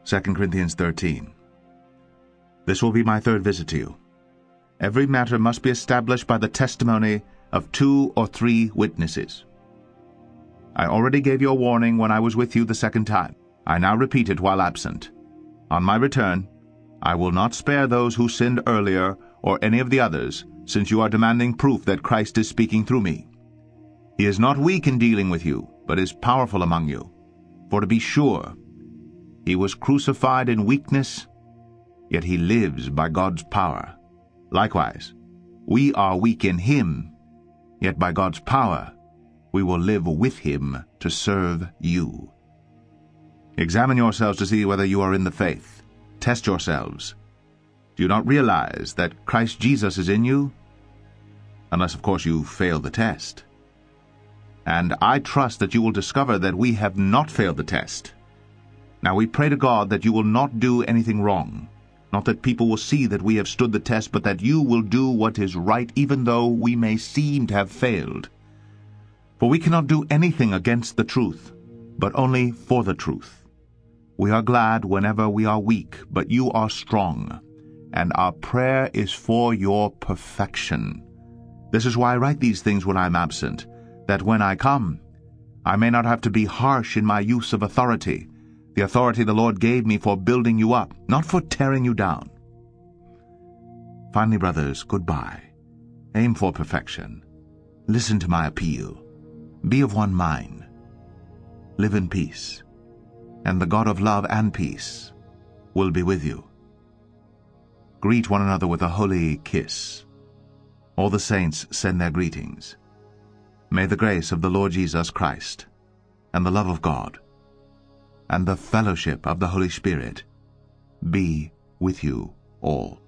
2 Corinthians 13. This will be my third visit to you. Every matter must be established by the testimony of 2 or 3 witnesses. I already gave you a warning when I was with you the second time. I now repeat it while absent. On my return, I will not spare those who sinned earlier or any of the others, since you are demanding proof that Christ is speaking through me. He is not weak in dealing with you, but is powerful among you. For to be sure, he was crucified in weakness, yet he lives by God's power. Likewise, we are weak in him, yet by God's power we will live with him to serve you. Examine yourselves to see whether you are in the faith. Test yourselves. Do you not realize that Christ Jesus is in you? Unless, of course, you fail the test. And I trust that you will discover that we have not failed the test. Now we pray to God that you will not do anything wrong. Not that people will see that we have stood the test, but that you will do what is right, even though we may seem to have failed. For we cannot do anything against the truth, but only for the truth. We are glad whenever we are weak, but you are strong, and our prayer is for your perfection. This is why I write these things when I am absent, that when I come, I may not have to be harsh in my use of authority, the authority the Lord gave me for building you up, not for tearing you down. Finally, brothers, goodbye. Aim for perfection. Listen to my appeal. Be of one mind. Live in peace, and the God of love and peace will be with you. Greet one another with a holy kiss. All the saints send their greetings. May the grace of the Lord Jesus Christ, and the love of God, and the fellowship of the Holy Spirit be with you all.